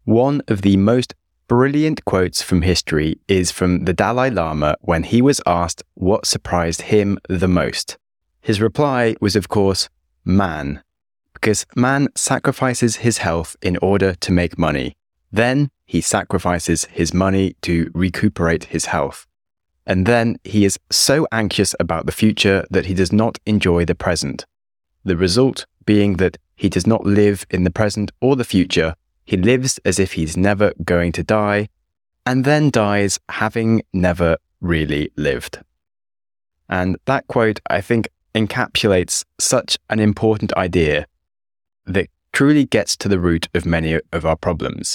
One of the most brilliant quotes from history is from the Dalai Lama when he was asked what surprised him the most. His reply was, of course, man, because man sacrifices his health in order to make money. Then he sacrifices his money to recuperate his health. And then he is so anxious about the future that he does not enjoy the present. The result being that he does not live in the present or the future. He lives as if he's never going to die, and then dies having never really lived. And that quote, I think, encapsulates such an important idea that truly gets to the root of many of our problems.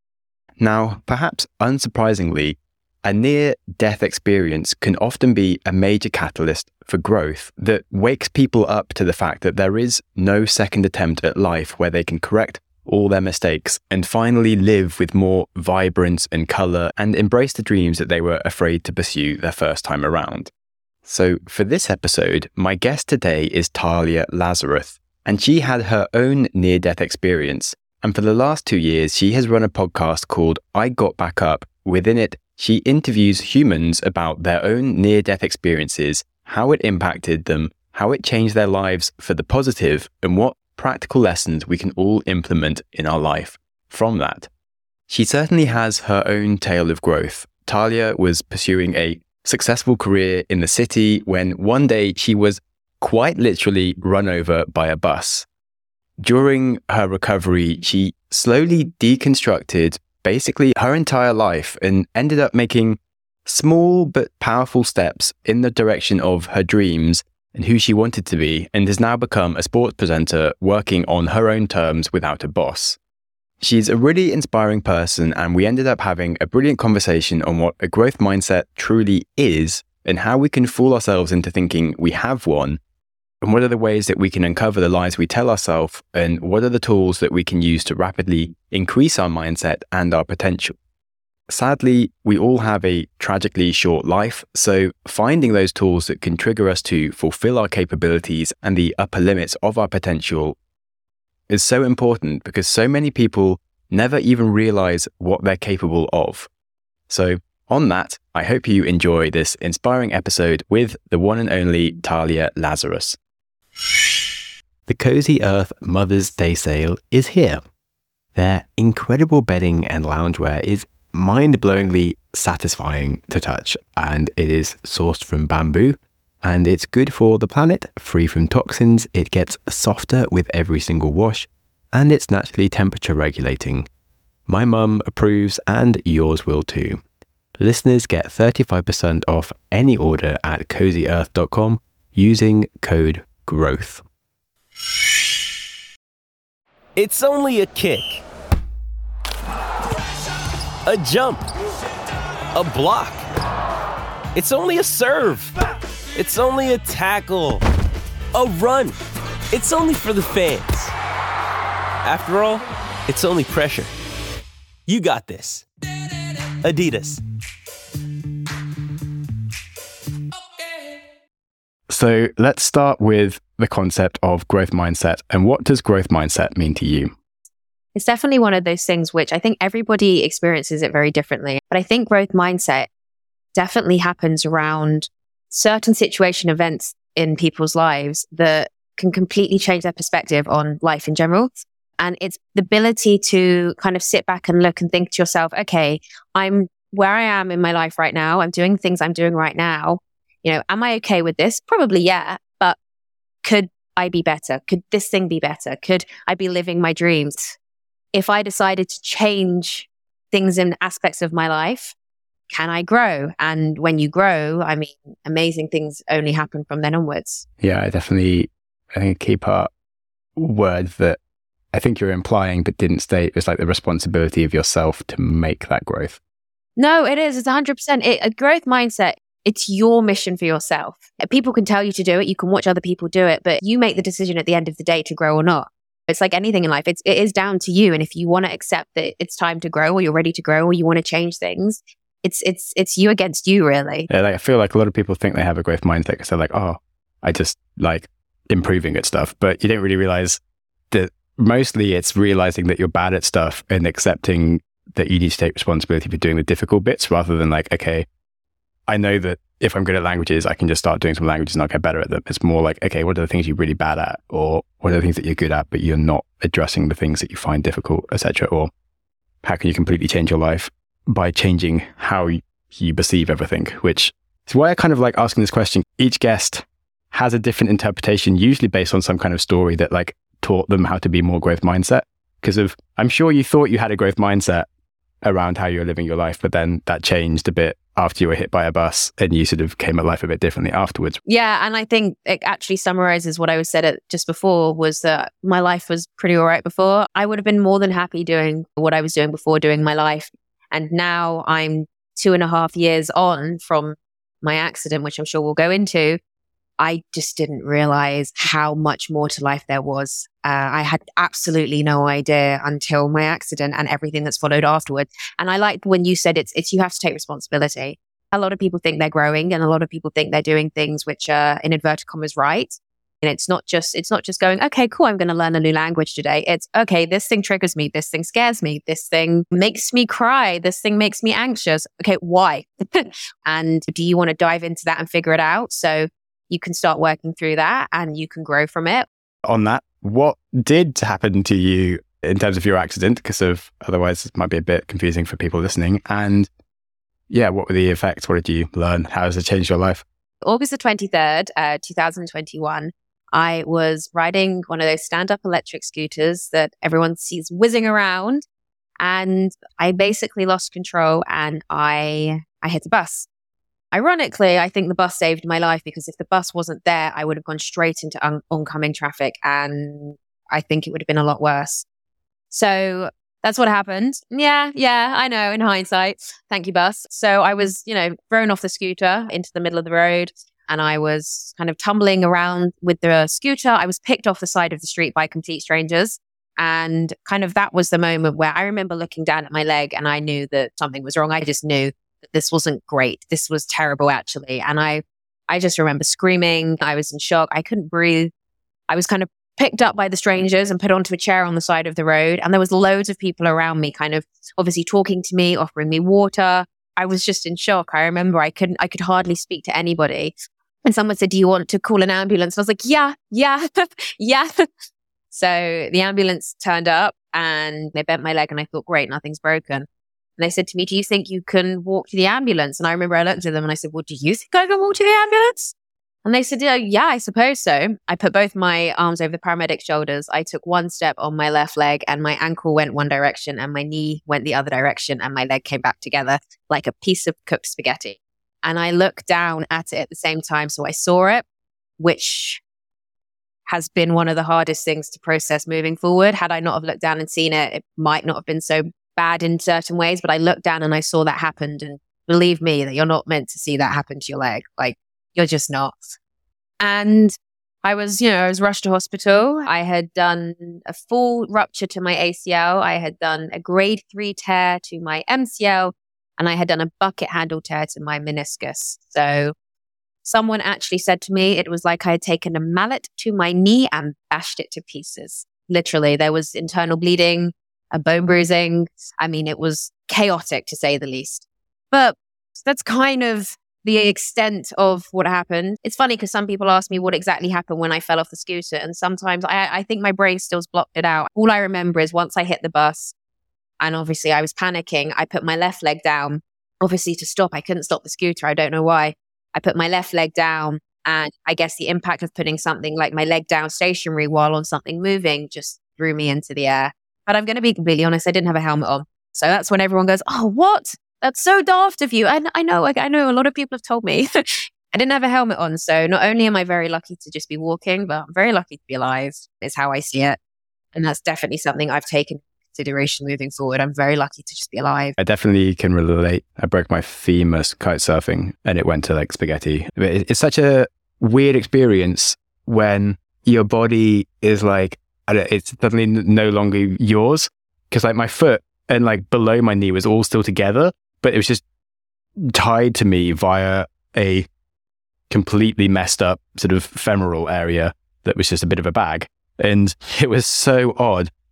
Now, perhaps unsurprisingly, a near-death experience can often be a major catalyst for growth that wakes people up to the fact that there is no second attempt at life where they can correct all their mistakes and finally live with more vibrance and colour and embrace the dreams that they were afraid to pursue their first time around. So for this episode, my guest today is Talia Lazarus, and she had her own near-death experience. And for the last 2 years, she has run a podcast called I Got Back Up. Within it, she interviews humans about their own near-death experiences, how it impacted them, how it changed their lives for the positive, and what practical lessons we can all implement in our life from that. She certainly has her own tale of growth. Talia was pursuing a successful career in the city when one day she was quite literally run over by a bus. During her recovery, she slowly deconstructed basically her entire life and ended up making small but powerful steps in the direction of her dreams and who she wanted to be, and has now become a sports presenter working on her own terms without a boss. She's a really inspiring person, and we ended up having a brilliant conversation on what a growth mindset truly is and how we can fool ourselves into thinking we have one, and what are the ways that we can uncover the lies we tell ourselves, and what are the tools that we can use to rapidly increase our mindset and our potential. Sadly, we all have a tragically short life, so finding those tools that can trigger us to fulfill our capabilities and the upper limits of our potential is so important because so many people never even realize what they're capable of. So on that, I hope you enjoy this inspiring episode with the one and only Talia Lazarus. The Cozy Earth Mother's Day sale is here. Their incredible bedding and loungewear is mind-blowingly satisfying to touch, and it is sourced from bamboo, and it's good for the planet, free from toxins. It gets softer with every single wash, and it's naturally temperature regulating. My mum approves, and yours will too. Listeners get 35% off any order at cozyearth.com using code GROWTH. It's only a kick, a jump, a block. It's only a serve. It's only a tackle, a run. It's only for the fans. After all, it's only pressure. You got this. Adidas. So let's start with the concept of growth mindset. And what does growth mindset mean to you? It's definitely one of those things which I think everybody experiences it very differently. But I think growth mindset definitely happens around certain situation events in people's lives that can completely change their perspective on life in general. And it's the ability to kind of sit back and look and think to yourself, okay, I'm where I am in my life right now. I'm doing things I'm doing right now. You know, am I okay with this? Probably, yeah. But could I be better? Could this thing be better? Could I be living my dreams? If I decided to change things in aspects of my life, can I grow? And when you grow, I mean, amazing things only happen from then onwards. Yeah, I think a key part word that I think you're implying but didn't state is like the responsibility of yourself to make that growth. No, it is. It's 100%. A growth mindset, it's your mission for yourself. People can tell you to do it. You can watch other people do it, but you make the decision at the end of the day to grow or not. It's like anything in life. It is down to you. And if you want to accept that it's time to grow, or you're ready to grow, or you want to change things, it's you against you, really. Yeah, I feel like a lot of people think they have a growth mindset because they're like, oh, I just like improving at stuff. But you don't really realize that mostly it's realizing that you're bad at stuff and accepting that you need to take responsibility for doing the difficult bits rather than like, okay, I know that if I'm good at languages, I can just start doing some languages and I'll get better at them. It's more like, okay, what are the things you're really bad at? Or what are the things that you're good at, but you're not addressing the things that you find difficult, etc. Or how can you completely change your life by changing how you perceive everything, which is why I kind of like asking this question. Each guest has a different interpretation, usually based on some kind of story that like taught them how to be more growth mindset. Because I'm sure you thought you had a growth mindset around how you're living your life, but then that changed a bit after you were hit by a bus and you sort of came at life a bit differently afterwards. Yeah. And I think it actually summarizes what I was said just before, was that my life was pretty all right before. I would have been more than happy doing what I was doing before doing my life. And now I'm 2.5 years on from my accident, which I'm sure we'll go into. I just didn't realize how much more to life there was. I had absolutely no idea until my accident and everything that's followed afterwards. And I liked when you said it's you have to take responsibility. A lot of people think they're growing and a lot of people think they're doing things which are in inverted commas right. And it's not just going, okay, cool, I'm going to learn a new language today. It's okay, this thing triggers me. This thing scares me. This thing makes me cry. This thing makes me anxious. Okay, why? And do you want to dive into that and figure it out? So you can start working through that and you can grow from it. On that, what did happen to you in terms of your accident? Because otherwise it might be a bit confusing for people listening. And yeah, what were the effects? What did you learn? How has it changed your life? August the 23rd, 2021, I was riding one of those stand-up electric scooters that everyone sees whizzing around. And I basically lost control and I hit a bus. Ironically, I think the bus saved my life because if the bus wasn't there, I would have gone straight into oncoming traffic and I think it would have been a lot worse. So that's what happened. Yeah, I know in hindsight. Thank you, bus. So I was, thrown off the scooter into the middle of the road and I was kind of tumbling around with the scooter. I was picked off the side of the street by complete strangers. And kind of that was the moment where I remember looking down at my leg and I knew that something was wrong. I just knew that this wasn't great. This was terrible, actually. And I just remember screaming. I was in shock. I couldn't breathe. I was kind of picked up by the strangers and put onto a chair on the side of the road. And there was loads of people around me, kind of obviously talking to me, offering me water. I was just in shock. I remember I could hardly speak to anybody. And someone said, "Do you want to call an ambulance?" And I was like, yeah. So the ambulance turned up and they bent my leg and I thought, great, nothing's broken. And they said to me, "Do you think you can walk to the ambulance?" And I remember I looked at them and I said, "Well, do you think I can walk to the ambulance?" And they said, "Yeah, I suppose so." I put both my arms over the paramedic's shoulders. I took one step on my left leg and my ankle went one direction and my knee went the other direction and my leg came back together like a piece of cooked spaghetti. And I looked down at it at the same time. So I saw it, which has been one of the hardest things to process moving forward. Had I not have looked down and seen it, it might not have been so bad in certain ways, but I looked down and I saw that happened. And believe me that you're not meant to see that happen to your leg. Like, you're just not. And I was rushed to hospital. I had done a full rupture to my ACL. I had done a grade 3 tear to my MCL, and I had done a bucket handle tear to my meniscus. So someone actually said to me, it was like I had taken a mallet to my knee and bashed it to pieces. Literally, there was internal bleeding, a bone bruising. I mean, it was chaotic to say the least. But that's kind of the extent of what happened. It's funny because some people ask me what exactly happened when I fell off the scooter. And sometimes I think my brain still's blocked it out. All I remember is once I hit the bus and obviously I was panicking, I put my left leg down, obviously to stop. I couldn't stop the scooter. I don't know why. I put my left leg down and I guess the impact of putting something like my leg down stationary while on something moving just threw me into the air. But I'm going to be completely honest, I didn't have a helmet on. So that's when everyone goes, "Oh, what? That's so daft of you." And I know a lot of people have told me I didn't have a helmet on. So not only am I very lucky to just be walking, but I'm very lucky to be alive is how I see it. And that's definitely something I've taken into consideration moving forward. I'm very lucky to just be alive. I definitely can relate. I broke my femur kite surfing and it went to like spaghetti. It's such a weird experience when your body is like, it's suddenly no longer yours. Because like my foot and like below my knee was all still together, but it was just tied to me via a completely messed up sort of femoral area that was just a bit of a bag. And it was so odd.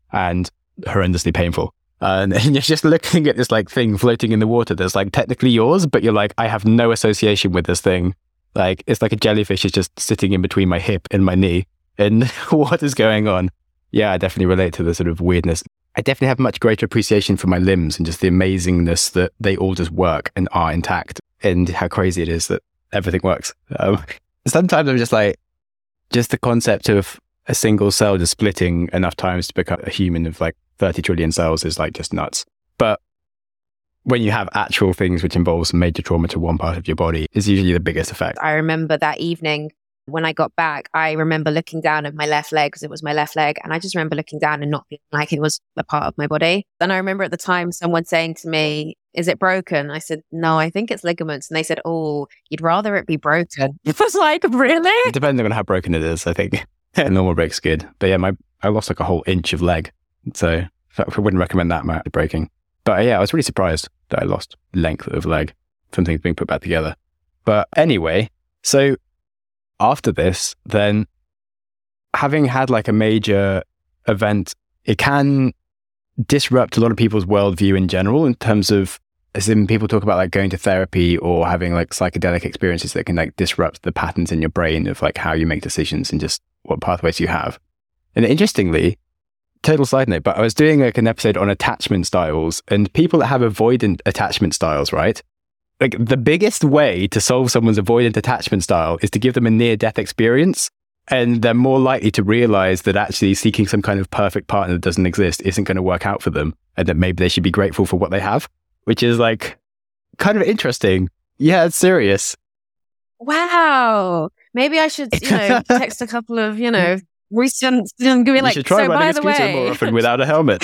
and horrendously painful. And you're just looking at this like thing floating in the water that's like technically yours, but you're like, I have no association with this thing. Like, it's like a jellyfish is just sitting in between my hip and my knee. And what is going on? Yeah, I definitely relate to the sort of weirdness. I definitely have much greater appreciation for my limbs and just the amazingness that they all just work and are intact, and how crazy it is that everything works. Sometimes I'm just like, just the concept of a single cell just splitting enough times to become a human of like 30 trillion cells is like just nuts. But when you have actual things which involve some major trauma to one part of your body, is usually the biggest effect. I remember that evening when I got back, I remember looking down at my left leg because it was my left leg. And I just remember looking down and not feeling like it was a part of my body. And I remember at the time someone saying to me, is it broken? I said, no, I think it's ligaments. And they said, oh, you'd rather it be broken. It was like, really? Depending on how broken it is, I think. A normal break's good. But yeah, I lost like a whole inch of leg. So I wouldn't recommend that amount of breaking. But yeah, I was really surprised that I lost length of leg from things being put back together. But anyway, so after this, then having had like a major event, it can disrupt a lot of people's worldview in general, in terms of, as in people talk about like going to therapy or having like psychedelic experiences that can like disrupt the patterns in your brain of like how you make decisions and just what pathways you have. And interestingly, total side note, but I was doing like an episode on attachment styles, and people that have avoidant attachment styles, right? Like the biggest way to solve someone's avoidant attachment style is to give them a near-death experience. And they're more likely to realize that actually seeking some kind of perfect partner that doesn't exist isn't going to work out for them, and that maybe they should be grateful for what they have, which is like kind of interesting. Yeah, it's serious. Wow. Maybe I should, text a couple of, recent, and be like, you should try so riding by a the scooter way. more often without a helmet.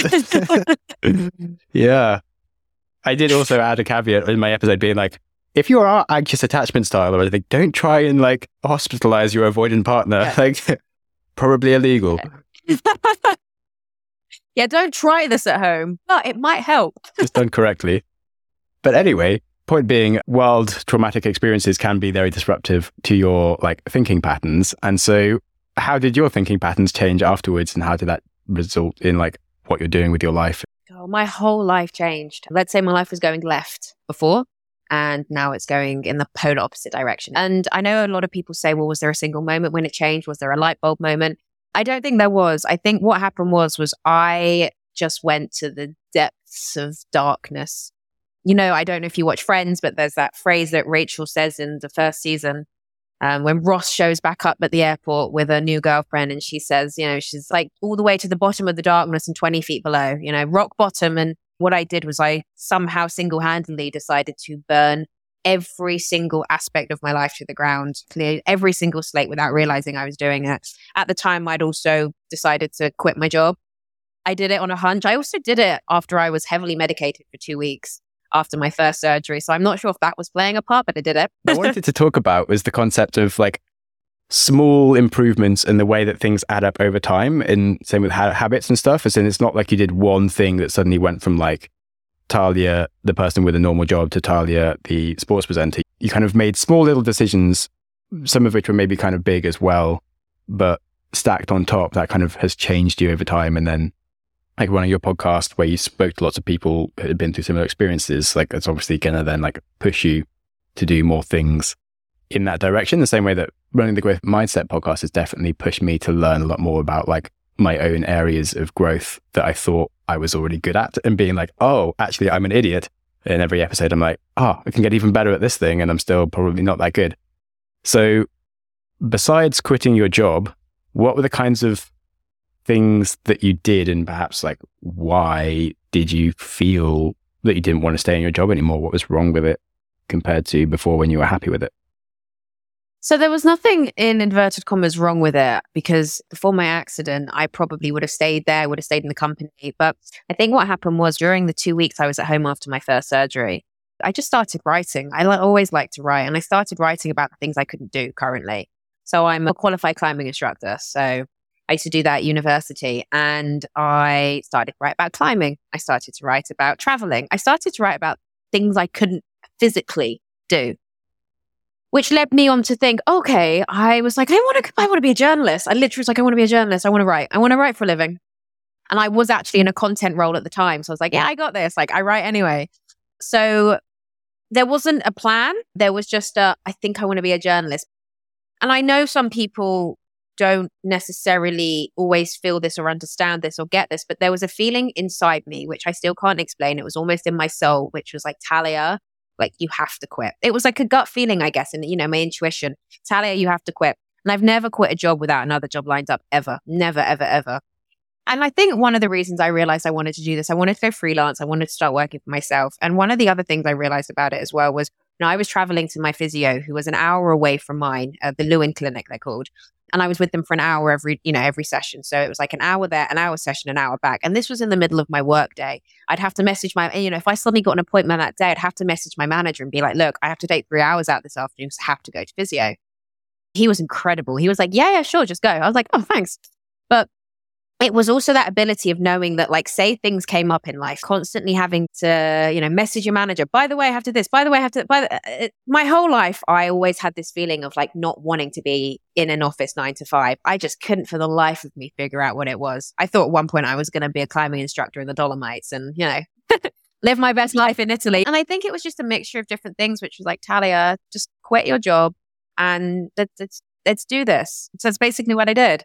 Yeah. I did also add a caveat in my episode being like, if you are anxious attachment style or anything, don't try and like hospitalize your avoidant partner. Yeah. Like, probably illegal. Yeah, don't try this at home, but it might help. Just done correctly. But anyway, point being, wild traumatic experiences can be very disruptive to your like thinking patterns. And so how did your thinking patterns change afterwards, and how did that result in like what you're doing with your life? Oh, my whole life changed. Let's say my life was going left before, and now it's going in the polar opposite direction. And I know a lot of people say, well, was there a single moment when it changed? Was there a light bulb moment? I don't think there was. I think what happened was I just went to the depths of darkness. I don't know if you watch Friends, but there's that phrase that Rachel says in the first season, when Ross shows back up at the airport with a new girlfriend, and she says, she's like all the way to the bottom of the darkness and 20 feet below, rock bottom. And what I did was I somehow single-handedly decided to burn every single aspect of my life to the ground, cleared every single slate without realizing I was doing it. At the time, I'd also decided to quit my job. I did it on a hunch. I also did it after I was heavily medicated for 2 weeks after my first surgery. So I'm not sure if that was playing a part, but I did it. I wanted to talk about was the concept of like small improvements and the way that things add up over time, and same with habits and stuff. As in, it's not like you did one thing that suddenly went from like Talia, the person with a normal job, to Talia, the sports presenter. You kind of made small little decisions, some of which were maybe kind of big as well, but stacked on top, that kind of has changed you over time. And then like one of your podcasts where you spoke to lots of people who had been through similar experiences, like it's obviously going to then like push you to do more things in that direction. The same way that running the Growth Mindset podcast has definitely pushed me to learn a lot more about like my own areas of growth that I thought I was already good at, and being like, oh, actually I'm an idiot. In every episode, I'm like, oh, I can get even better at this thing, and I'm still probably not that good. So besides quitting your job, what were the kinds of things that you did, and perhaps like why did you feel that you didn't want to stay in your job anymore? What was wrong with it compared to before when you were happy with it? So there was nothing in inverted commas wrong with it, because before my accident, I probably would have stayed there, would have stayed in the company. But I think what happened was during the 2 weeks I was at home after my first surgery, I just started writing. I always like to write, and I started writing about the things I couldn't do currently. So I'm a qualified climbing instructor. So I used to do that at university, and I started to write about climbing. I started to write about traveling. I started to write about things I couldn't physically do, which led me on to think, okay, I was like, I want to be a journalist. I literally was like, I want to be a journalist. I want to write for a living. And I was actually in a content role at the time. So I was like, yeah, I got this. Like, I write anyway. So there wasn't a plan. There was just I think I want to be a journalist. And I know some people don't necessarily always feel this or understand this or get this, but there was a feeling inside me, which I still can't explain. It was almost in my soul, which was like, Talia, like, you have to quit. It was like a gut feeling, I guess, and, you know, my intuition. Talia, you have to quit. And I've never quit a job without another job lined up, ever. Never, ever, ever. And I think one of the reasons I realized I wanted to do this, I wanted to go freelance. I wanted to start working for myself. And one of the other things I realized about it as well was, you know, I was traveling to my physio, who was an hour away from mine, the Lewin Clinic, they're called. And I was with them for an hour every session. So it was like an hour there, an hour session, an hour back. And this was in the middle of my work day. I'd have to message if I suddenly got an appointment that day, I'd have to message my manager and be like, look, I have to take 3 hours out this afternoon because I have to go to physio. He was incredible. He was like, yeah, sure, just go. I was like, oh, thanks. But it was also that ability of knowing that, like, say things came up in life, constantly having to, message your manager. By the way, I have to this. By the way, I have to. My whole life, I always had this feeling of like not wanting to be in an office 9 to 5. I just couldn't for the life of me figure out what it was. I thought at one point I was going to be a climbing instructor in the Dolomites and, live my best life in Italy. And I think it was just a mixture of different things, which was like, Talia, just quit your job and let's do this. So that's basically what I did.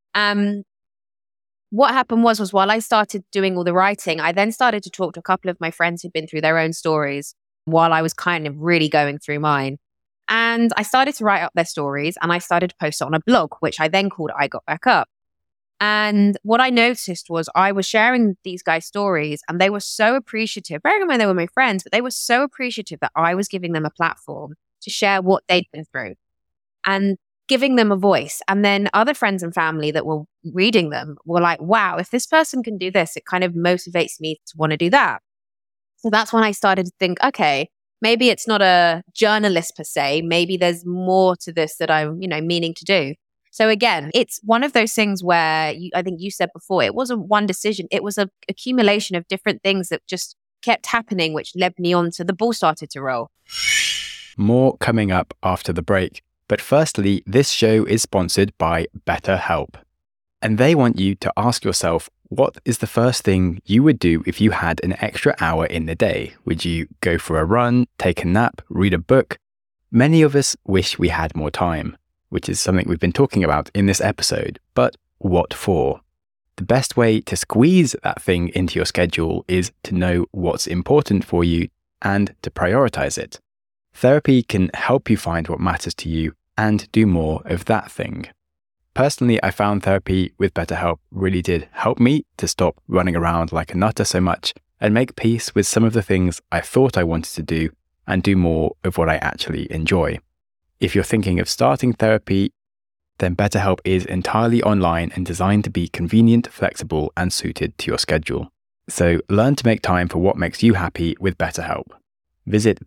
What happened was while I started doing all the writing, I then started to talk to a couple of my friends who'd been through their own stories while I was kind of really going through mine. And I started to write up their stories and I started to post it on a blog, which I then called I Got Back Up. And what I noticed was I was sharing these guys' stories and they were so appreciative, bearing in mind they were my friends, but they were so appreciative that I was giving them a platform to share what they'd been through and giving them a voice. And then other friends and family that were reading them were like, wow, if this person can do this, it kind of motivates me to want to do that. So that's when I started to think, okay, maybe it's not a journalist per se. Maybe there's more to this that I'm, meaning to do. So again, it's one of those things where I think you said before, it wasn't one decision. It was an accumulation of different things that just kept happening, which led me on to the ball started to roll. More coming up after the break. But firstly, this show is sponsored by BetterHelp. And they want you to ask yourself, what is the first thing you would do if you had an extra hour in the day? Would you go for a run, take a nap, read a book? Many of us wish we had more time, which is something we've been talking about in this episode. But what for? The best way to squeeze that thing into your schedule is to know what's important for you and to prioritize it. Therapy can help you find what matters to you and do more of that thing. Personally, I found therapy with BetterHelp really did help me to stop running around like a nutter so much and make peace with some of the things I thought I wanted to do and do more of what I actually enjoy. If you're thinking of starting therapy, then BetterHelp is entirely online and designed to be convenient, flexible, and suited to your schedule. So learn to make time for what makes you happy with BetterHelp. Visit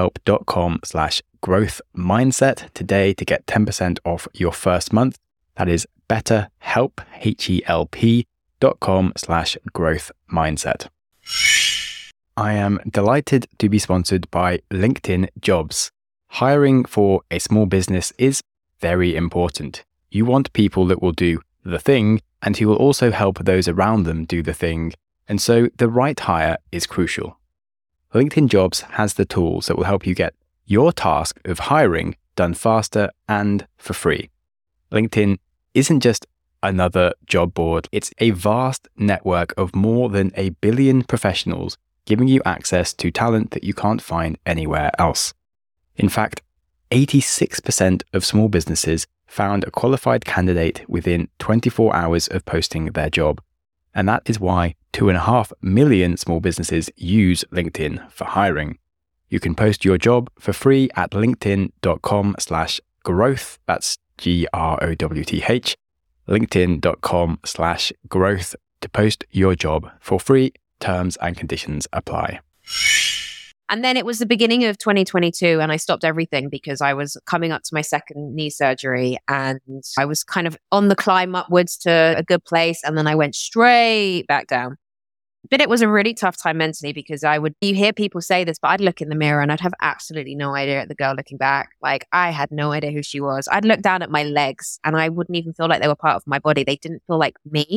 betterhelp.com/growthmindset today to get 10% off your first month. That is betterhelp, HELP.com/growthmindset. I am delighted to be sponsored by LinkedIn Jobs. Hiring for a small business is very important. You want people that will do the thing and who will also help those around them do the thing. And so the right hire is crucial. LinkedIn Jobs has the tools that will help you get your task of hiring done faster and for free. LinkedIn isn't just another job board. It's a vast network of more than 1 billion professionals giving you access to talent that you can't find anywhere else. In fact, 86% of small businesses found a qualified candidate within 24 hours of posting their job. And that is why 2.5 million small businesses use LinkedIn for hiring. You can post your job for free at linkedin.com/growth. That's GROWTH. LinkedIn.com/growth to post your job for free. Terms and conditions apply. And then it was the beginning of 2022 and I stopped everything because I was coming up to my second knee surgery and I was kind of on the climb upwards to a good place. And then I went straight back down. But it was a really tough time mentally because you hear people say this, but I'd look in the mirror and I'd have absolutely no idea at the girl looking back. Like I had no idea who she was. I'd look down at my legs and I wouldn't even feel like they were part of my body. They didn't feel like me.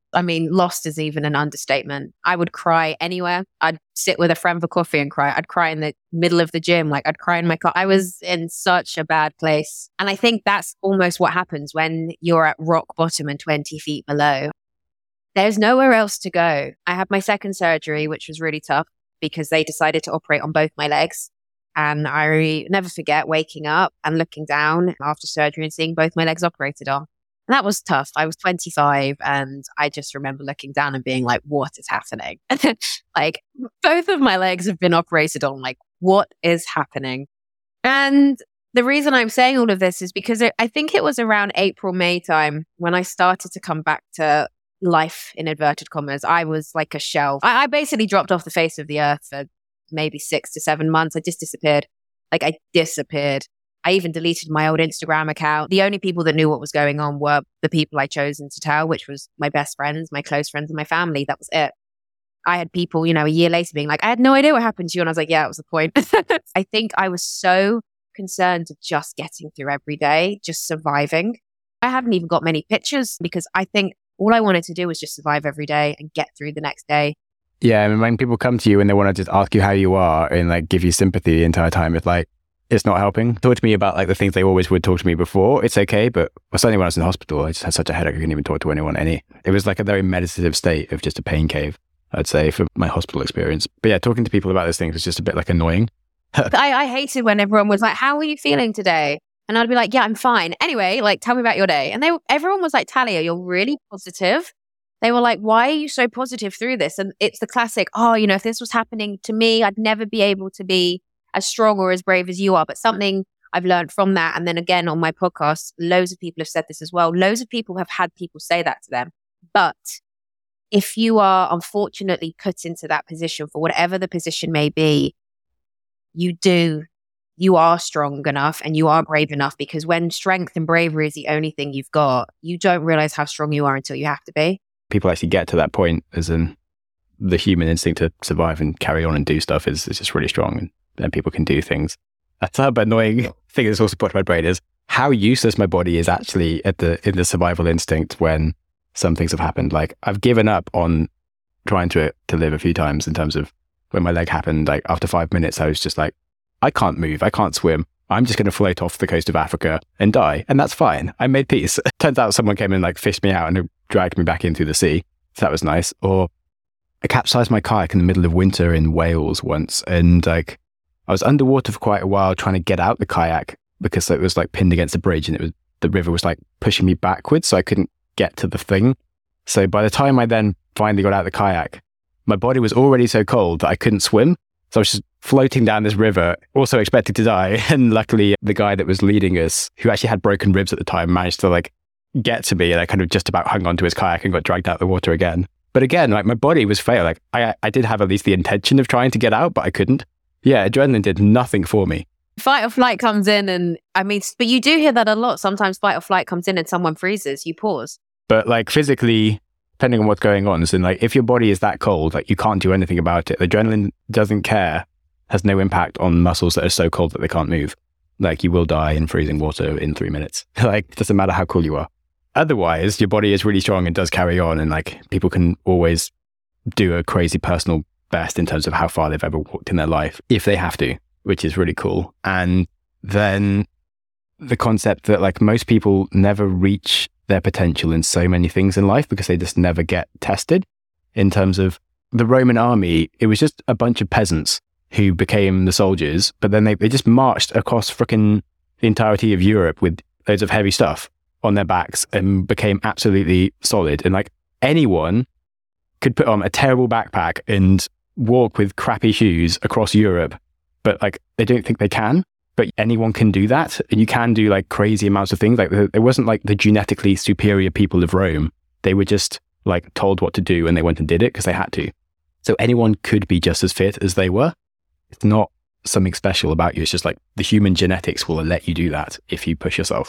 I mean, lost is even an understatement. I would cry anywhere. I'd sit with a friend for coffee and cry. I'd cry in the middle of the gym. Like I'd cry in my car. I was in such a bad place. And I think that's almost what happens when you're at rock bottom and 20 feet below. There's nowhere else to go. I had my second surgery, which was really tough because they decided to operate on both my legs. And I never forget waking up and looking down after surgery and seeing both my legs operated on. And that was tough. I was 25 and I just remember looking down and being like, what is happening? Like both of my legs have been operated on. Like, what is happening? And the reason I'm saying all of this is because I think it was around April, May time when I started to come back to life in inverted commas. I was like a shell. I basically dropped off the face of the earth for maybe 6 to 7 months. I just disappeared. Like I disappeared. I even deleted my old Instagram account. The only people that knew what was going on were the people I chosen to tell, which was my best friends, my close friends, and my family. That was it. I had people, a year later being like, I had no idea what happened to you. And I was like, yeah, that was the point. I think I was so concerned of just getting through every day, just surviving. I haven't even got many pictures because I think all I wanted to do was just survive every day and get through the next day. Yeah, I mean, when people come to you and they want to just ask you how you are and like give you sympathy the entire time, it's like, it's not helping. Talk to me about like the things they always would talk to me before. It's okay, but certainly when I was in hospital, I just had such a headache I couldn't even talk to anyone. It was like a very meditative state of just a pain cave, I'd say, for my hospital experience. But yeah, talking to people about those things was just a bit like annoying. I hated when everyone was like, how are you feeling today? And I'd be like, yeah, I'm fine. Anyway, like, tell me about your day. And everyone was like, Talia, you're really positive. They were like, why are you so positive through this? And it's the classic, if this was happening to me, I'd never be able to be as strong or as brave as you are. But something I've learned from that, and then again on my podcast, loads of people have said this as well. Loads of people have had people say that to them. But if you are unfortunately put into that position for whatever the position may be, you are strong enough and you are brave enough, because when strength and bravery is the only thing you've got, you don't realize how strong you are until you have to be. People actually get to that point, as in the human instinct to survive and carry on and do stuff is just really strong, and then people can do things. That's an annoying thing that's also put in my brain is how useless my body is actually in the survival instinct when some things have happened. Like I've given up on trying to live a few times in terms of when my leg happened. Like after 5 minutes, I was just like, I can't move, I can't swim. I'm just going to float off the coast of Africa and die. And that's fine. I made peace. Turns out someone came and like fished me out and dragged me back in through the sea. So that was nice. Or I capsized my kayak in the middle of winter in Wales once. And like I was underwater for quite a while trying to get out the kayak because it was like pinned against a bridge and the river was like pushing me backwards. So I couldn't get to the thing. So by the time I then finally got out of the kayak, my body was already so cold that I couldn't swim. So I was just floating down this river, also expecting to die. And luckily the guy that was leading us, who actually had broken ribs at the time, managed to like get to me, and I kind of just about hung onto his kayak and got dragged out of the water again. But again, like my body was fail. Like I did have at least the intention of trying to get out, but I couldn't. Yeah, adrenaline did nothing for me. Fight or flight comes in, and but you do hear that a lot. Sometimes fight or flight comes in and someone freezes, you pause. But like physically, depending on what's going on, so like if your body is that cold, like you can't do anything about it. Adrenaline doesn't care, has no impact on muscles that are so cold that they can't move. Like you will die in freezing water in 3 minutes. Like it doesn't matter how cool you are. Otherwise, your body is really strong and does carry on, and like people can always do a crazy personal best in terms of how far they've ever walked in their life if they have to, which is really cool. And then the concept that like most people never reach their potential in so many things in life because they just never get tested. In terms of the Roman army, it was just a bunch of peasants who became the soldiers, but then they just marched across frickin' the entirety of Europe with loads of heavy stuff on their backs and became absolutely solid. And like anyone could put on a terrible backpack and walk with crappy shoes across Europe, but like they don't think they can. But anyone can do that, and you can do like crazy amounts of things. Like it wasn't like the genetically superior people of Rome. They were just like told what to do and they went and did it because they had to. So anyone could be just as fit as they were. It's not something special about you. It's just like the human genetics will let you do that if you push yourself.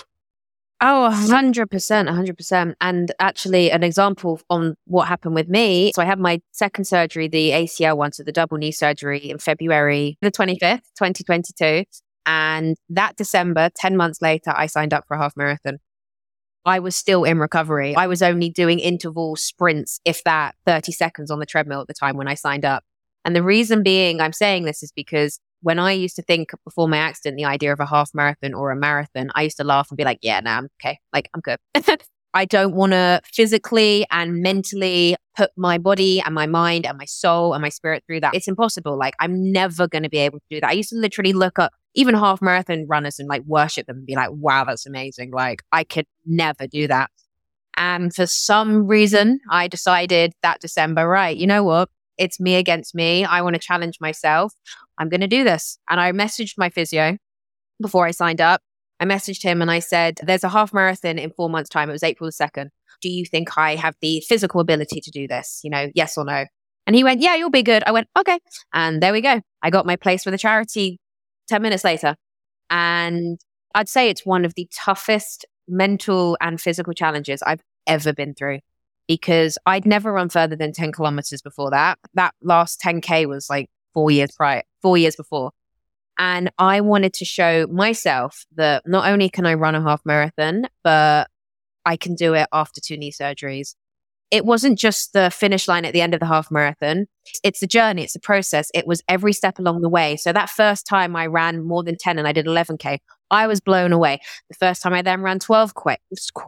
Oh, 100%, 100%. And actually an example on what happened with me. So I had my second surgery, the ACL one, so the double knee surgery in February the 25th, 2022. And that December, 10 months later, I signed up for a half marathon. I was still in recovery. I was only doing interval sprints, if that, 30 seconds on the treadmill at the time when I signed up. And the reason being I'm saying this is because when I used to think before my accident, the idea of a half marathon or a marathon, I used to laugh and be like, yeah, I'm okay. Like, I'm good. I don't want to physically and mentally put my body and my mind and my soul and my spirit through that. It's impossible. Like, I'm never going to be able to do that. I used to literally look up even half marathon runners and like worship them and be like, wow, that's amazing. Like, I could never do that. And for some reason, I decided that December, right, you know what? It's me against me. I want to challenge myself. I'm going to do this. And I messaged my physio before I signed up. I messaged him and I said, there's a half marathon in 4 months' time. It was April the 2nd. Do you think I have the physical ability to do this? You know, yes or no? And he went, yeah, you'll be good. I went, okay. And there we go. I got my place with a charity 10 minutes later. And I'd say it's one of the toughest mental and physical challenges I've ever been through, because I'd never run further than 10 kilometers before that. That last 10K was like 4 years before. And I wanted to show myself that not only can I run a half marathon, but I can do it after 2 knee surgeries. It wasn't just the finish line at the end of the half marathon. It's the journey. It's the process. It was every step along the way. So that first time I ran more than 10 and I did 11K, I was blown away. The first time I then ran 12K,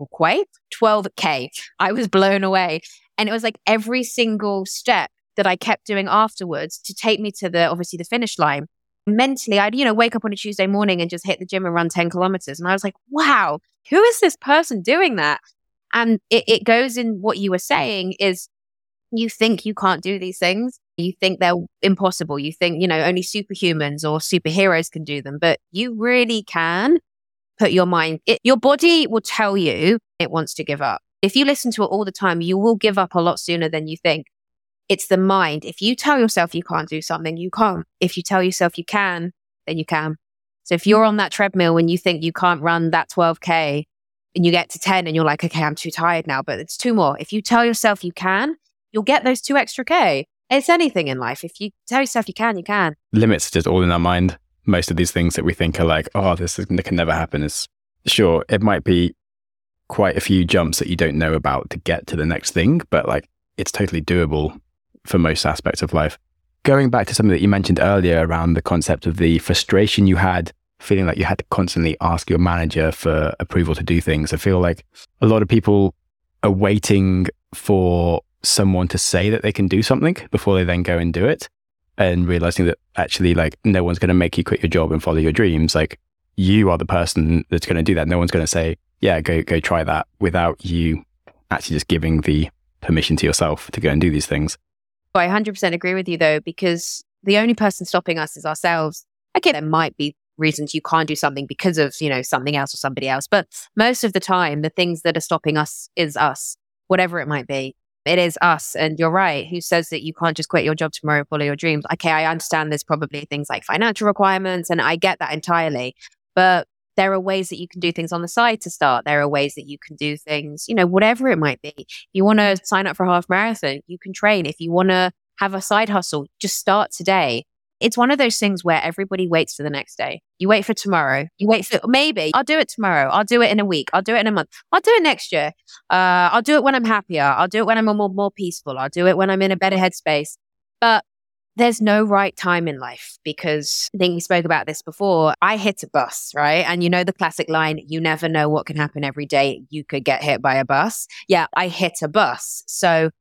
I was blown away. And it was like every single step that I kept doing afterwards to take me to obviously the finish line. Mentally, I'd, wake up on a Tuesday morning and just hit the gym and run 10 kilometers. And I was like, wow, who is this person doing that? And it goes in what you were saying is you think you can't do these things. You think they're impossible. You think, only superhumans or superheroes can do them, but you really can put your mind, your body will tell you it wants to give up. If you listen to it all the time, you will give up a lot sooner than you think. It's the mind. If you tell yourself you can't do something, you can't. If you tell yourself you can, then you can. So if you're on that treadmill and you think you can't run that 12K and you get to 10 and you're like, okay, I'm too tired now, but it's 2 more. If you tell yourself you can, you'll get those 2 extra K. It's anything in life. If you tell yourself you can, you can. Limits are just all in our mind. Most of these things that we think are like, oh, this can never happen is sure. It might be quite a few jumps that you don't know about to get to the next thing, but like it's totally doable for most aspects of life. Going back to something that you mentioned earlier around the concept of the frustration you had, feeling like you had to constantly ask your manager for approval to do things. I feel like a lot of people are waiting for someone to say that they can do something before they then go and do it, and realizing that actually like no one's going to make you quit your job and follow your dreams. Like you are the person that's going to do that. No one's going to say, yeah, go try that, without you actually just giving the permission to yourself to go and do these things. I 100% agree with you though, because the only person stopping us is ourselves. Okay, there might be reasons you can't do something because of, something else or somebody else. But most of the time, the things that are stopping us is us, whatever it might be. It is us. And you're right. Who says that you can't just quit your job tomorrow, follow your dreams? Okay, I understand there's probably things like financial requirements, and I get that entirely. But there are ways that you can do things on the side to start. There are ways that you can do things, whatever it might be. If you want to sign up for a half marathon, you can train. If you want to have a side hustle, just start today. It's one of those things where everybody waits for the next day. You wait for tomorrow. You wait for maybe I'll do it tomorrow. I'll do it in a week. I'll do it in a month. I'll do it next year. I'll do it when I'm happier. I'll do it when I'm more peaceful. I'll do it when I'm in a better headspace. But there's no right time in life, because I think we spoke about this before. I hit a bus, right? And the classic line, you never know what can happen every day. You could get hit by a bus. Yeah, I hit a bus. So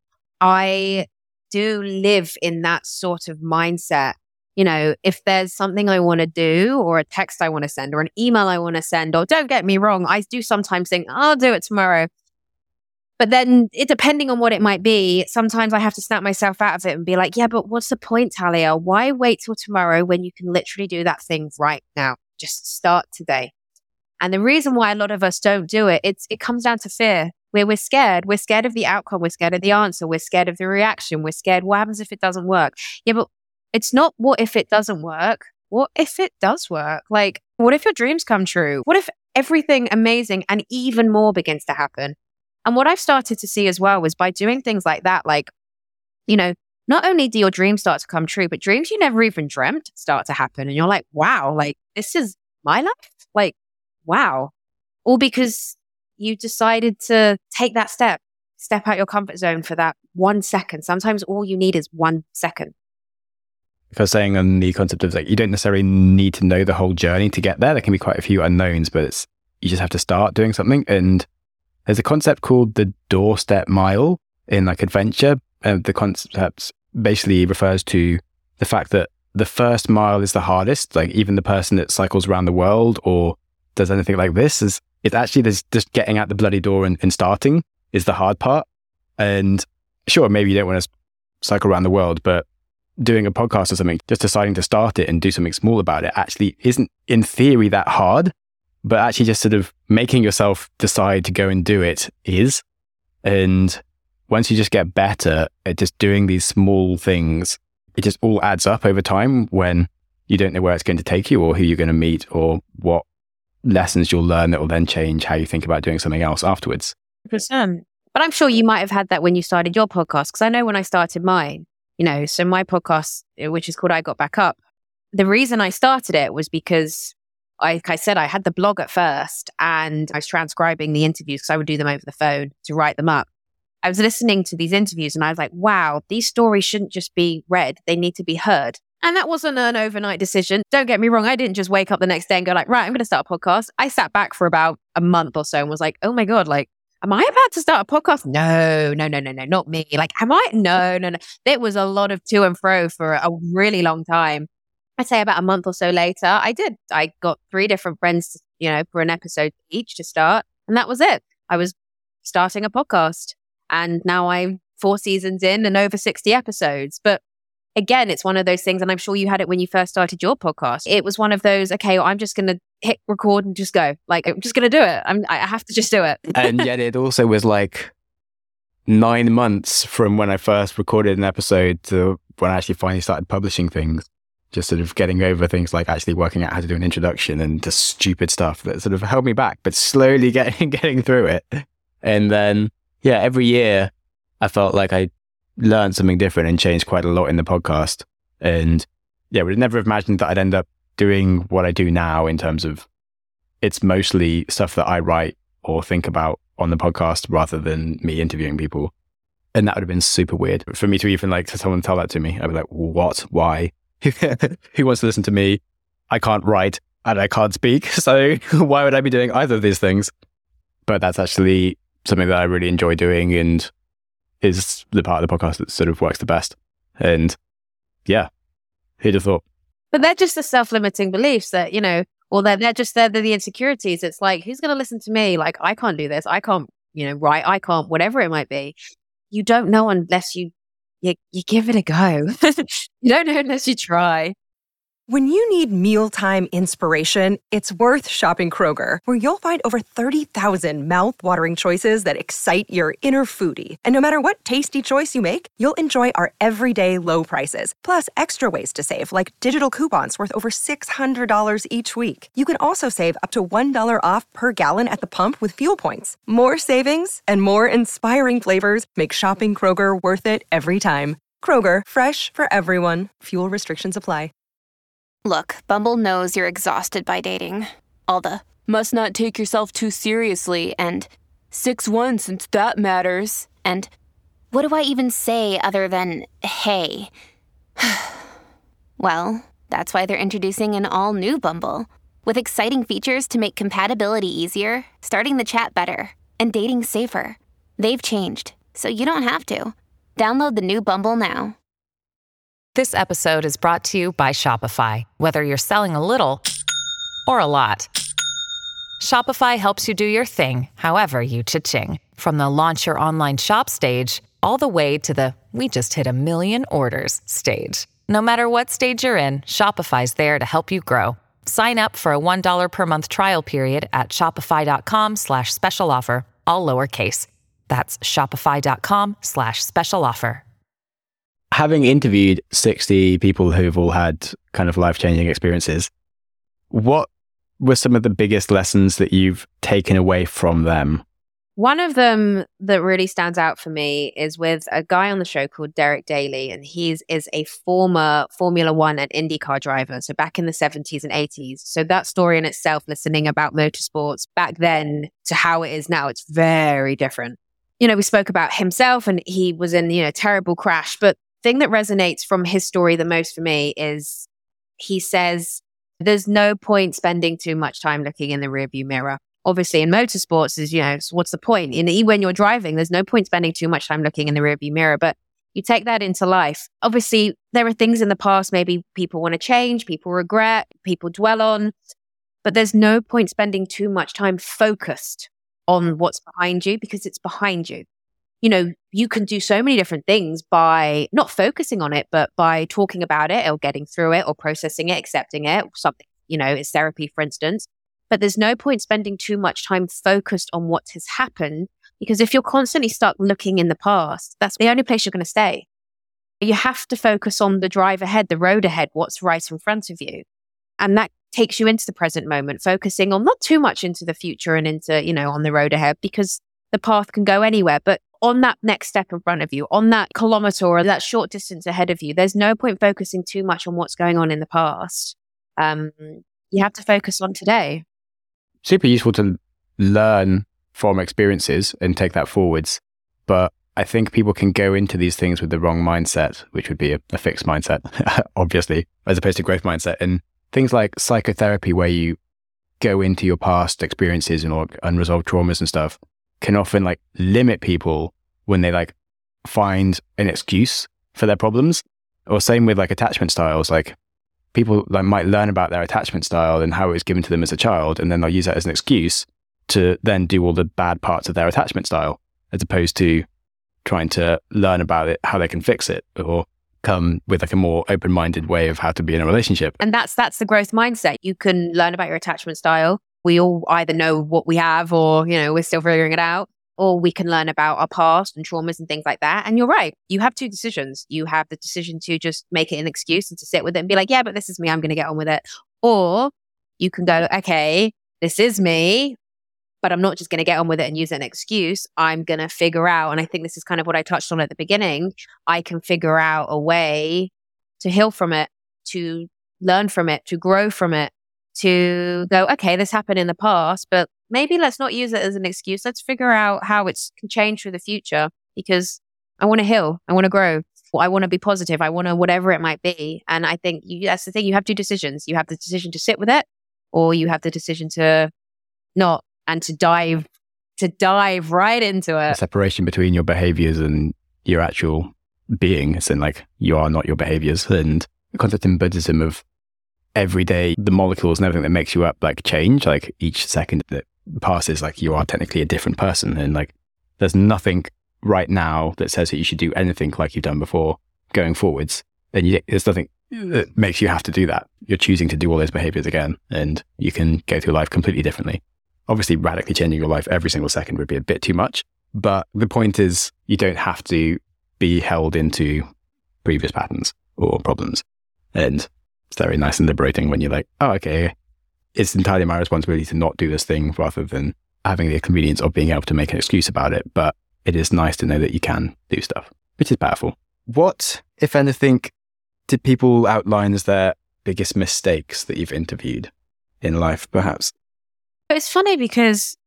I do live in that sort of mindset. If there's something I want to do, or a text I want to send, or an email I want to send, or don't get me wrong, I do sometimes think, I'll do it tomorrow. But then depending on what it might be, sometimes I have to snap myself out of it and be like, yeah, but what's the point, Talia? Why wait till tomorrow when you can literally do that thing right now? Just start today. And the reason why a lot of us don't do it, it comes down to fear. We're scared. We're scared of the outcome. We're scared of the answer. We're scared of the reaction. We're scared, what happens if it doesn't work? Yeah, but it's not what if it doesn't work? What if it does work? Like, what if your dreams come true? What if everything amazing and even more begins to happen? And what I've started to see as well is by doing things like that, like, not only do your dreams start to come true, but dreams you never even dreamt start to happen. And you're like, wow, like this is my life? Like, wow. All because you decided to take that step out your comfort zone for that 1 second. Sometimes all you need is 1 second. If I was saying on the concept of like, you don't necessarily need to know the whole journey to get there. There can be quite a few unknowns, but you just have to start doing something. And there's a concept called the doorstep mile in like adventure. The concept basically refers to the fact that the first mile is the hardest. Like even the person that cycles around the world or does anything like this it's actually just getting out the bloody door and starting is the hard part. And sure, maybe you don't want to cycle around the world, but doing a podcast or something, just deciding to start it and do something small about it actually isn't in theory that hard, but actually just sort of making yourself decide to go and do it is. And once you just get better at just doing these small things, it just all adds up over time when you don't know where it's going to take you or who you're going to meet or what lessons you'll learn that will then change how you think about doing something else afterwards. 100%. But I'm sure you might have had that when you started your podcast, because I know when I started mine, so my podcast, which is called I Got Back Up, the reason I started it was because, like I said, I had the blog at first and I was transcribing the interviews because I would do them over the phone to write them up. I was listening to these interviews and I was like, wow, these stories shouldn't just be read. They need to be heard. And that wasn't an overnight decision. Don't get me wrong. I didn't just wake up the next day and go like, right, I'm going to start a podcast. I sat back for about a month or so and was like, oh my God, like, am I about to start a podcast? No, not me. Like, am I? No. It was a lot of to and fro for a really long time. I'd say about a month or so later, I did. I got 3 different friends, for an episode each to start. And that was it. I was starting a podcast. And now I'm 4 seasons in and over 60 episodes. But again, it's one of those things, and I'm sure you had it when you first started your podcast. It was one of those, okay, well, I'm just going to hit record and just go. Like, I'm just going to do it. I have to just do it. And yet it also was like 9 months from when I first recorded an episode to when I actually finally started publishing things. Just sort of getting over things like actually working out how to do an introduction and just stupid stuff that sort of held me back, but slowly getting through it. And then, yeah, every year I felt like I learned something different and changed quite a lot in the podcast. And yeah, would never have imagined that I'd end up doing what I do now in terms of it's mostly stuff that I write or think about on the podcast rather than me interviewing people. And that would have been super weird for me to even like to someone tell that to me. I'd be like, what? Why? Who wants to listen to me? I can't write and I can't speak. So why would I be doing either of these things? But that's actually something that I really enjoy doing and is the part of the podcast that sort of works the best. And yeah, who'd have thought? But they're just the self-limiting beliefs that, or they're the insecurities. It's like, who's going to listen to me? Like, I can't do this. I can't, write. I can't, whatever it might be. You don't know unless you give it a go. You don't know unless you try. When you need mealtime inspiration, it's worth shopping Kroger, where you'll find over 30,000 mouth-watering choices that excite your inner foodie. And no matter what tasty choice you make, you'll enjoy our everyday low prices, plus extra ways to save, like digital coupons worth over $600 each week. You can also save up to $1 off per gallon at the pump with fuel points. More savings and more inspiring flavors make shopping Kroger worth it every time. Kroger, fresh for everyone. Fuel restrictions apply. Look, Bumble knows you're exhausted by dating. All the, must not take yourself too seriously, and 6'1" since that matters, and what do I even say other than, hey? Well, that's why they're introducing an all-new Bumble, with exciting features to make compatibility easier, starting the chat better, and dating safer. They've changed, so you don't have to. Download the new Bumble now. This episode is brought to you by Shopify. Whether you're selling a little or a lot, Shopify helps you do your thing, however you cha-ching. From the launch your online shop stage, all the way to the we just hit 1 million orders stage. No matter what stage you're in, Shopify's there to help you grow. Sign up for a $1 per month trial period at shopify.com/special offer, all lowercase. That's shopify.com/special offer. Having interviewed 60 people who've all had kind of life-changing experiences, what were some of the biggest lessons that you've taken away from them One of them that really stands out for me is with a guy on the show called Derek Daly, and he is a former Formula One and IndyCar driver. So back in the 70s and 80s. So that story in itself, listening about motorsports back then to how it is now, it's very different. We spoke about himself and he was in, terrible crash. But the thing that resonates from his story the most for me is he says, there's no point spending too much time looking in the rearview mirror. Obviously in motorsports is, so what's the point? When you're driving, there's no point spending too much time looking in the rearview mirror, but you take that into life. Obviously, there are things in the past maybe people want to change, people regret, people dwell on, but there's no point spending too much time focused on what's behind you because it's behind you. You can do so many different things by not focusing on it, but by talking about it or getting through it or processing it, accepting it, something, it's therapy, for instance. But there's no point spending too much time focused on what has happened, because if you're constantly stuck looking in the past, that's the only place you're going to stay. You have to focus on the drive ahead, the road ahead, what's right in front of you. And that takes you into the present moment, focusing on not too much into the future and into, on the road ahead, because the path can go anywhere. But on that next step in front of you, on that kilometer or that short distance ahead of you, there's no point focusing too much on what's going on in the past. You have to focus on today. Super useful to learn from experiences and take that forwards. But I think people can go into these things with the wrong mindset, which would be a fixed mindset, obviously, as opposed to growth mindset. And things like psychotherapy, where you go into your past experiences and unresolved traumas and stuff, can often limit people when they find an excuse for their problems. Or same with attachment styles. People might learn about their attachment style and how it was given to them as a child, and then they'll use that as an excuse to then do all the bad parts of their attachment style, as opposed to trying to learn about it, how they can fix it, or come with a more open-minded way of how to be in a relationship. And that's the growth mindset. You can learn about your attachment style. We all either know what we have or, we're still figuring it out, or we can learn about our past and traumas and things like that. And you're right. You have two decisions. You have the decision to just make it an excuse and to sit with it and be like, yeah, but this is me. I'm going to get on with it. Or you can go, okay, this is me, but I'm not just going to get on with it and use an excuse. I'm going to figure out, and I think this is kind of what I touched on at the beginning, I can figure out a way to heal from it, to learn from it, to grow from it, to go, okay, this happened in the past, but maybe let's not use it as an excuse. Let's figure out how it can change for the future, because I want to heal. I want to grow. I want to be positive. I want to whatever it might be. And I think that's the thing. You have two decisions. You have the decision to sit with it, or you have the decision to not, and to dive right into it. The separation between your behaviors and your actual being, as in you are not your behaviors. And the concept in Buddhism of every day, the molecules and everything that makes you up change. Each second that passes, you are technically a different person. And there's nothing right now that says that you should do anything like you've done before going forwards. And there's nothing that makes you have to do that. You're choosing to do all those behaviors again, and you can go through life completely differently. Obviously, radically changing your life every single second would be a bit too much. But the point is, you don't have to be held into previous patterns or problems. And it's very nice and liberating when you're oh, okay, it's entirely my responsibility to not do this thing, rather than having the convenience of being able to make an excuse about it. But it is nice to know that you can do stuff, which is powerful. What, if anything, did people outline as their biggest mistakes that you've interviewed in life, perhaps? It's funny because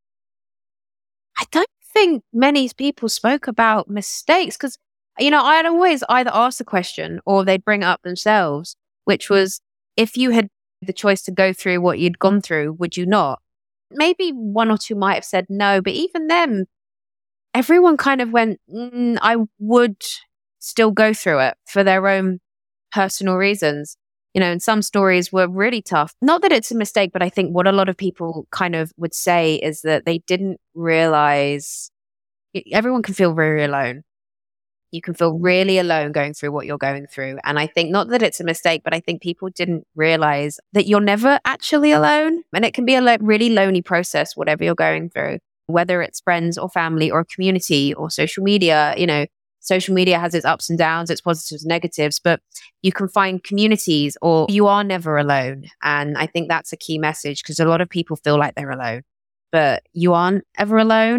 I don't think many people spoke about mistakes, because, I'd always either ask the question or they'd bring it up themselves, which was, if you had the choice to go through what you'd gone through, would you not? Maybe one or two might have said no, but even then, everyone kind of went, I would still go through it for their own personal reasons. And some stories were really tough. Not that it's a mistake, but I think what a lot of people kind of would say is that they didn't realize everyone can feel very alone. You can feel really alone going through what you're going through. And I think not that it's a mistake, but I think people didn't realize that you're never actually alone. And it can be a really lonely process, whatever you're going through, whether it's friends or family or community or social media. Social media has its ups and downs, its positives and negatives, but you can find communities, or you are never alone. And I think that's a key message, because a lot of people feel like they're alone, but you aren't ever alone.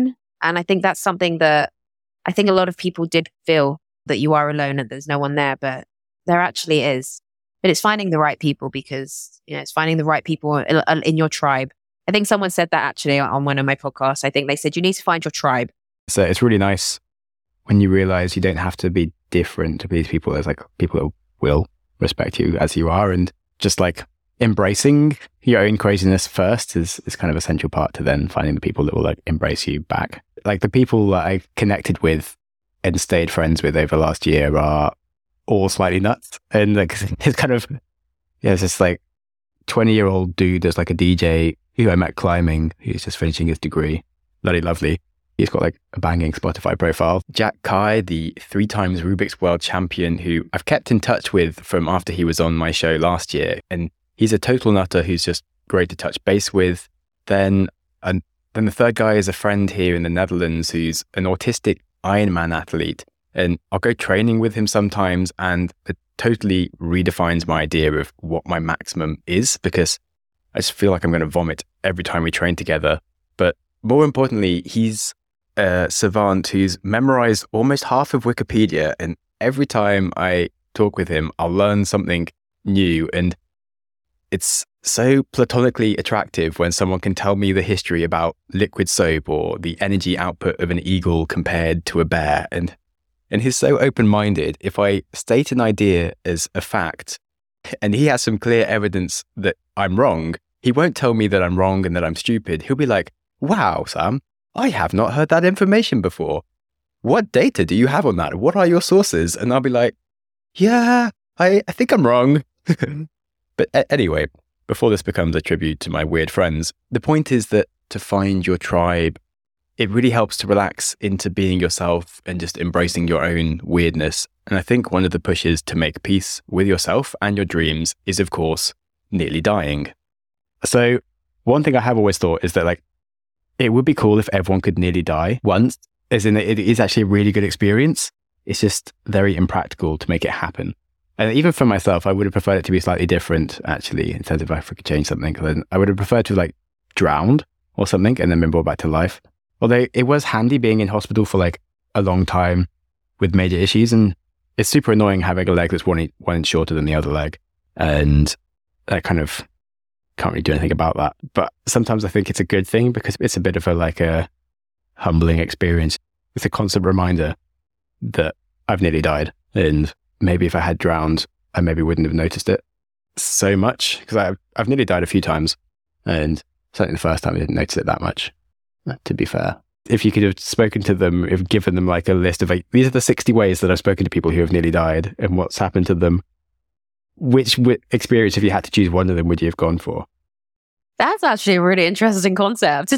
And I think that's something that I think a lot of people did feel, that you are alone and there's no one there, but there actually is. But it's finding the right people, because, it's finding the right people in your tribe. I think someone said that actually on one of my podcasts. I think they said you need to find your tribe. So it's really nice when you realize you don't have to be different to these people. There's like people that will respect you as you are, and just like embracing your own craziness first is kind of an essential part to then finding the people that will like embrace you back. Like the people that I connected with and stayed friends with over the last year are all slightly nuts. And like, it's kind of, it's this like 20-year-old dude that's like a DJ who I met climbing, who's just finishing his degree. Bloody lovely. He's got like a banging Spotify profile. Jack Kai, the 3 times Rubik's World Champion, who I've kept in touch with from after he was on my show last year. And he's a total nutter who's just great to touch base with. Then the third guy is a friend here in the Netherlands who's an autistic Ironman athlete. And I'll go training with him sometimes, and it totally redefines my idea of what my maximum is, because I just feel like I'm going to vomit every time we train together. But more importantly, he's a savant who's memorized almost half of Wikipedia. And every time I talk with him, I'll learn something new. And it's so platonically attractive when someone can tell me the history about liquid soap or the energy output of an eagle compared to a bear. And he's so open-minded. If I state an idea as a fact and he has some clear evidence that I'm wrong, he won't tell me that I'm wrong and that I'm stupid. He'll be like, wow, Sam, I have not heard that information before. What data do you have on that? What are your sources? And I'll be like, yeah, I think I'm wrong. But anyway, before this becomes a tribute to my weird friends, the point is that to find your tribe, it really helps to relax into being yourself and just embracing your own weirdness. And I think one of the pushes to make peace with yourself and your dreams is, of course, nearly dying. So one thing I have always thought is that like, it would be cool if everyone could nearly die once, as in it is actually a really good experience. It's just very impractical to make it happen. And even for myself, I would have preferred it to be slightly different, actually, in terms of if I could change something. I would have preferred to have like drowned or something and then been brought back to life. Although it was handy being in hospital for like a long time with major issues. And it's super annoying having a leg that's one inch shorter than the other leg. And I kind of can't really do anything about that. But sometimes I think it's a good thing, because it's a bit of a humbling experience. It's a constant reminder that I've nearly died. And maybe if I had drowned, I maybe wouldn't have noticed it so much, because I've nearly died a few times, and certainly the first time I didn't notice it that much, to be fair. If you could have spoken to them, if given them like a list of like, these are the 60 ways that I've spoken to people who have nearly died and what's happened to them, which experience, if you had to choose one of them, would you have gone for? That's actually a really interesting concept.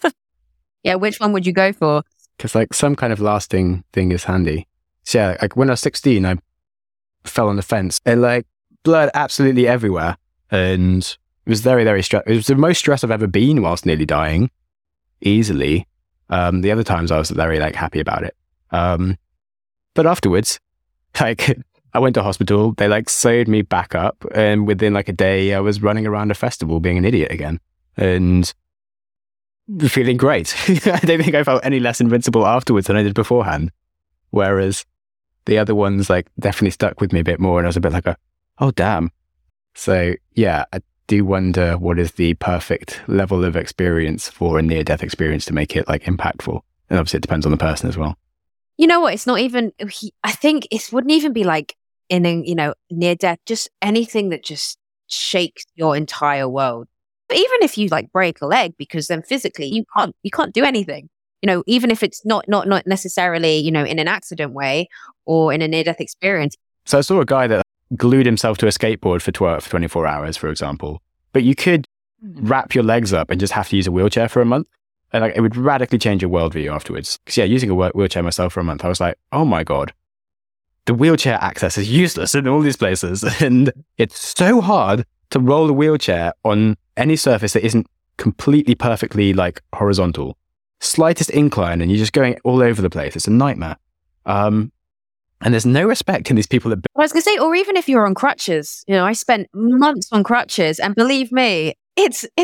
Yeah, which one would you go for? Because like some kind of lasting thing is handy. So yeah, like when I was 16, I fell on the fence and like blood absolutely everywhere. And it was very, very stressful. It was the most stress I've ever been whilst nearly dying, easily. The other times I was very like happy about it. But afterwards, like I went to hospital, they like sewed me back up, and within like a day I was running around a festival being an idiot again and feeling great. I don't think I felt any less invincible afterwards than I did beforehand. Whereas the other ones like definitely stuck with me a bit more, and I was a bit like, oh damn. So yeah, I do wonder what is the perfect level of experience for a near-death experience to make it like impactful. And obviously it depends on the person as well. You know what? It's not even, I think it wouldn't even be like in a, near death, just anything that just shakes your entire world. But even if you like break a leg, because then physically you can't do anything, even if it's not necessarily, in an accident way or in a near death experience. So I saw a guy that glued himself to a skateboard for 24 hours, for example, but you could wrap your legs up and just have to use a wheelchair for a month. And like, it would radically change your worldview afterwards. Because yeah, using a wheelchair myself for a month, I was like, oh my God, the wheelchair access is useless in all these places. And it's so hard to roll a wheelchair on any surface that isn't completely perfectly like horizontal. Slightest incline and you're just going all over the place. It's a nightmare. And there's no respect in these people that... I was going to say, or even if you're on crutches, I spent months on crutches, and believe me, it's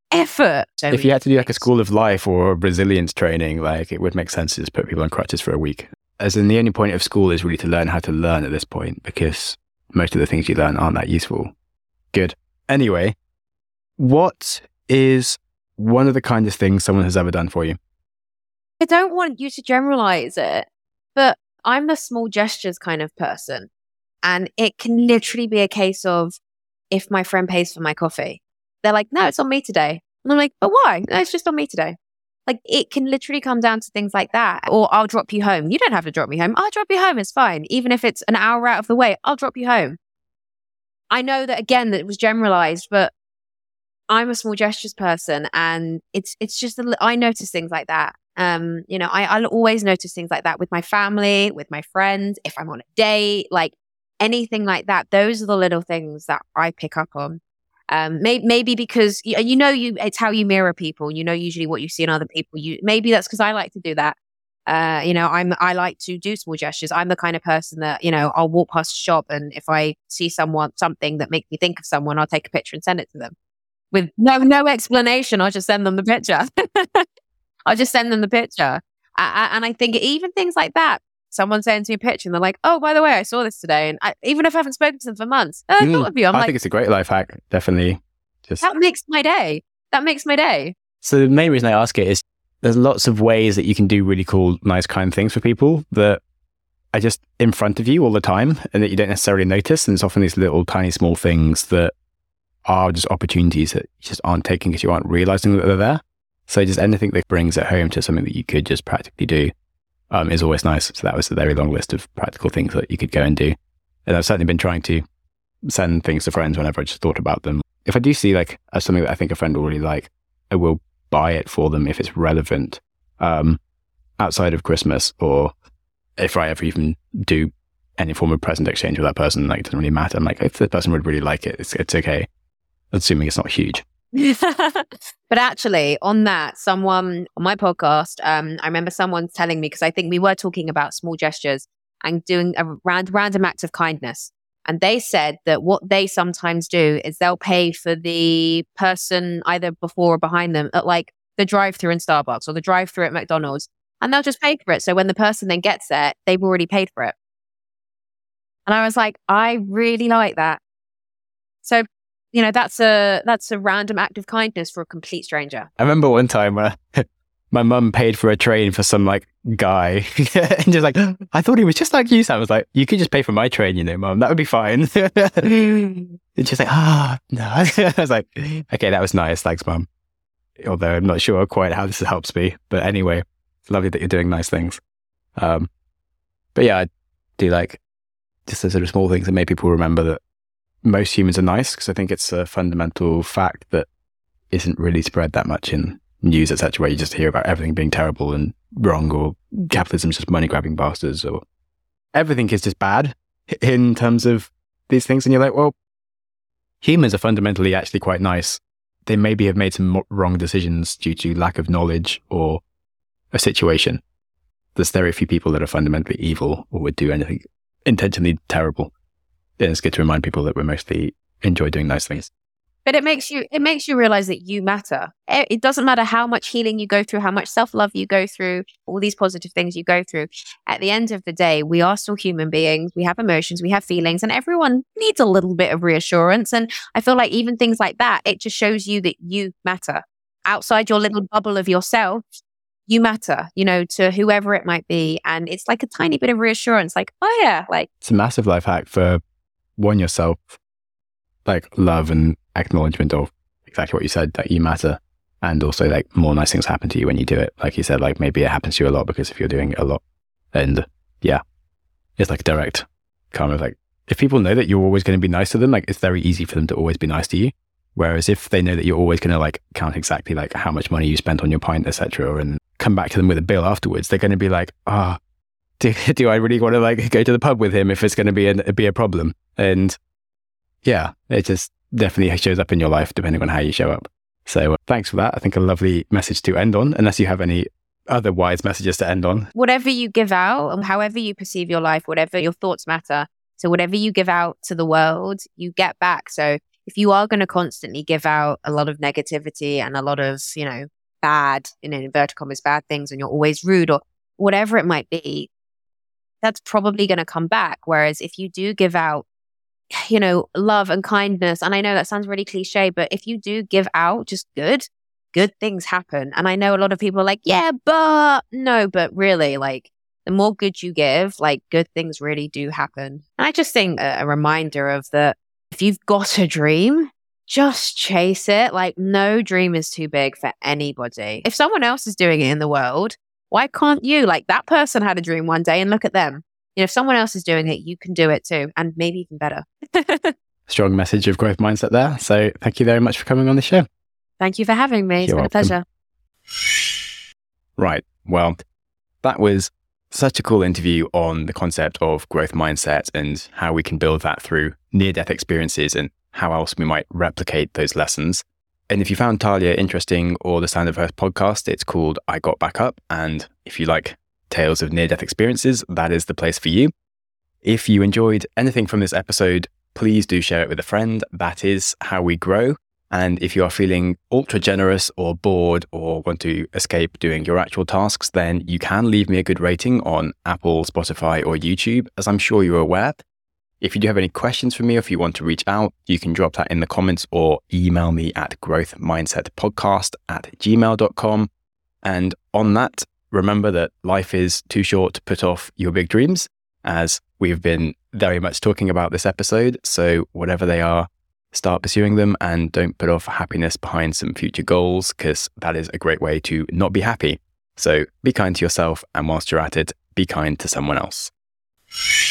effort. So if you had to do like a school of life or resilience training, like it would make sense to just put people on crutches for a week. As in, the only point of school is really to learn how to learn at this point, because most of the things you learn aren't that useful. Good. Anyway, what is one of the kindest things someone has ever done for you? I don't want you to generalize it, but I'm the small gestures kind of person. And it can literally be a case of, if my friend pays for my coffee, they're like, no, it's on me today. And I'm like, but why? No, it's just on me today. Like, it can literally come down to things like that. Or I'll drop you home. You don't have to drop me home. I'll drop you home. It's fine. Even if it's an hour out of the way, I'll drop you home. I know that, again, that it was generalized, but I'm a small gestures person. And it's just, I notice things like that. I'll always notice things like that with my family, with my friends, if I'm on a date, like anything like that. Those are the little things that I pick up on. Maybe because it's how you mirror people. You know, usually what you see in other people. Maybe that's because I like to do that. I like to do small gestures. I'm the kind of person that, I'll walk past a shop, and if I see something that makes me think of someone, I'll take a picture and send it to them with no explanation. I'll just send them the picture. I'll just send them the picture. And I think even things like that. Someone sends me a picture and they're like, oh, by the way, I saw this today. And even if I haven't spoken to them for months, I thought of you. I think it's a great life hack. Definitely. That makes my day. So the main reason I ask it is there's lots of ways that you can do really cool, nice, kind things for people that are just in front of you all the time and that you don't necessarily notice. And it's often these little tiny small things that are just opportunities that you just aren't taking because you aren't realizing that they're there. So just anything that brings it home to something that you could just practically do is always nice. So that was a very long list of practical things that you could go and do. And I've certainly been trying to send things to friends whenever I just thought about them. If I do see like something that I think a friend will really like, I will buy it for them if it's relevant outside of Christmas, or if I ever even do any form of present exchange with that person, like it doesn't really matter. I'm like, if the person would really like it, it's okay. Assuming it's not huge. But actually, on that, someone on my podcast, I remember someone telling me, because I think we were talking about small gestures and doing a random act of kindness. And they said that what they sometimes do is they'll pay for the person either before or behind them at like the drive-thru in Starbucks or the drive-thru at McDonald's. And they'll just pay for it. So when the person then gets there, they've already paid for it. And I was like, I really like that. So that's a random act of kindness for a complete stranger. I remember one time where my mum paid for a train for some like guy and just like, I thought he was just like you, Sam. I was like, you could just pay for my train, mum, that would be fine. It's just like, no. I was like, okay, that was nice. Thanks, mum. Although I'm not sure quite how this helps me. But anyway, it's lovely that you're doing nice things. But yeah, I do like just the sort of small things that make people remember that most humans are nice, because I think it's a fundamental fact that isn't really spread that much in news, etc., where you just hear about everything being terrible and wrong, or capitalism's just money-grabbing bastards, or everything is just bad in terms of these things. And you're like, well, humans are fundamentally actually quite nice. They maybe have made some wrong decisions due to lack of knowledge or a situation. There's very few people that are fundamentally evil or would do anything intentionally terrible. Then it's good to remind people that we mostly enjoy doing nice things. But it makes you realize that you matter. It doesn't matter how much healing you go through, how much self-love you go through, all these positive things you go through. At the end of the day, we are still human beings. We have emotions, we have feelings, and everyone needs a little bit of reassurance. And I feel like even things like that, it just shows you that you matter. Outside your little bubble of yourself, you matter, to whoever it might be. And it's like a tiny bit of reassurance, like, oh yeah, like. It's a massive life hack for one, yourself, like love and acknowledgement of exactly what you said, that you matter. And also like more nice things happen to you when you do it. Like you said, like maybe it happens to you a lot because if you're doing it a lot. And yeah, it's like direct kind of like, if people know that you're always going to be nice to them, like it's very easy for them to always be nice to you. Whereas if they know that you're always going to like count exactly like how much money you spent on your pint, etc., and come back to them with a bill afterwards, they're going to be like, do I really want to like go to the pub with him if it's going to be a problem? And yeah, it just definitely shows up in your life depending on how you show up. So thanks for that. I think a lovely message to end on, unless you have any other wise messages to end on. Whatever you give out and however you perceive your life, whatever your thoughts matter. So whatever you give out to the world, you get back. So if you are going to constantly give out a lot of negativity and a lot of, bad, in inverted commas, bad things, and you're always rude or whatever it might be, that's probably going to come back. Whereas if you do give out, love and kindness, and I know that sounds really cliche, but if you do give out just good things happen. And I know a lot of people are like, yeah, but no, but really, like, the more good you give, like, good things really do happen. And I just think a reminder of that, if you've got a dream, just chase it. Like, no dream is too big for anybody. If someone else is doing it in the world, why can't you? Like, that person had a dream one day and look at them. If someone else is doing it, you can do it too, and maybe even better. Strong message of growth mindset there. So thank you very much for coming on the show. Thank you for having me. It's been a pleasure. Right. Well, that was such a cool interview on the concept of growth mindset and how we can build that through near-death experiences and how else we might replicate those lessons. And if you found Talia interesting or the Sound of Earth podcast, it's called I Got Back Up. And if you like tales of near-death experiences, that is the place for you. If you enjoyed anything from this episode, please do share it with a friend. That is how we grow. And if you are feeling ultra generous or bored or want to escape doing your actual tasks, then you can leave me a good rating on Apple, Spotify, or YouTube, as I'm sure you're aware. If you do have any questions for me, or if you want to reach out, you can drop that in the comments or email me at growthmindsetpodcast@gmail.com. And on that, remember that life is too short to put off your big dreams, as we've been very much talking about this episode. So whatever they are, start pursuing them and don't put off happiness behind some future goals, because that is a great way to not be happy. So be kind to yourself, and whilst you're at it, be kind to someone else.